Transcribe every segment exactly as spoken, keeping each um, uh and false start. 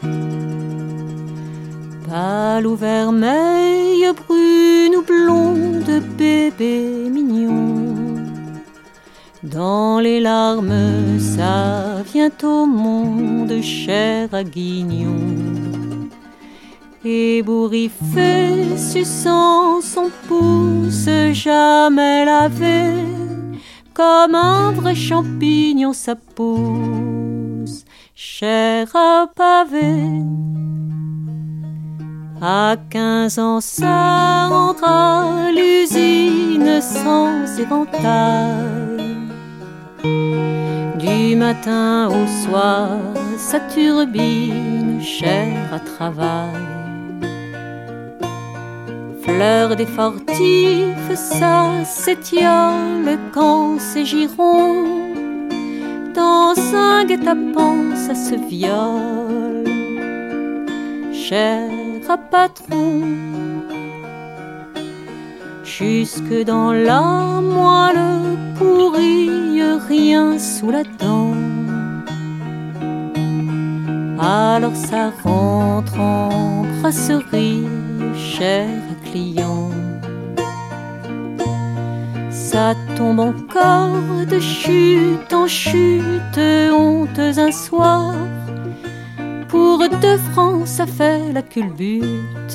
Pâle ou vermeille, brune ou blonde, bébé mignon, dans les larmes, ça vient au monde, chair à guignon. Ébouriffé, suçant son pouce, jamais lavé, comme un vrai champignon, ça pousse, chair à pavé. À quinze ans, ça entre à l'usine sans éventail. Du matin au soir, ça turbine, chair à travail. Fleur des fortifs, ça s'étiole quand c'est giron. Dans un guet-apens, ça se viole, chair à patron. Jusque dans la moelle pourrie, rien sous la dent. Alors ça rentre en brasserie, chair à client. Ça tombe encore de chute en chute, honteuse un soir. Pour deux francs, ça fait la culbute,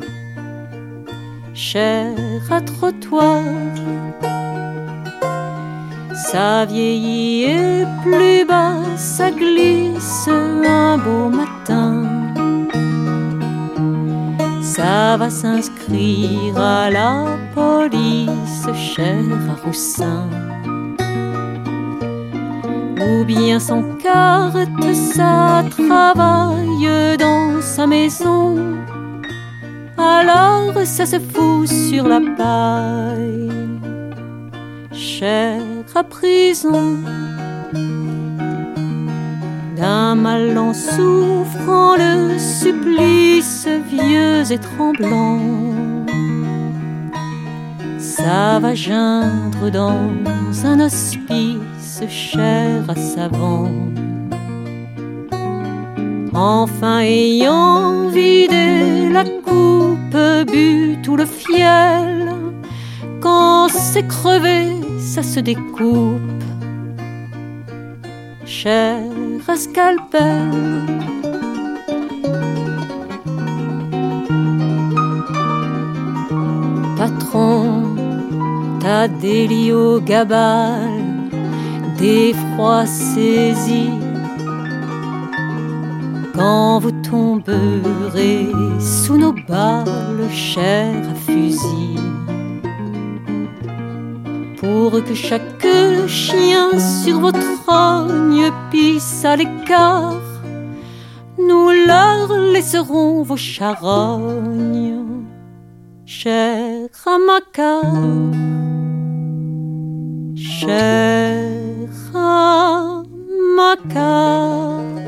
chair à trottoir. Ça vieillit et plus bas, ça glisse un beau matin. Ça va s'inscrire à la police, chair à roussin. Ou bien sans carte, ça travaille dans sa maison. Alors ça se fout sur la paille, chair à prison. D'un mal en souffrant, le supplice vieux et tremblant, ça va geindre dans un hospice, chair à savant. Enfin ayant vidé la coupe, bu tout le fiel, quand c'est crevé, ça se découpe, chair à scalpel. Patron, t'as des lits au gabal, des froids saisis. Quand vous tomberez sous nos balles, chair à fusil, pour que chaque chien sur votre rogne pisse à l'écart, nous leur laisserons vos charognes, chair à macabre, chair à macabre.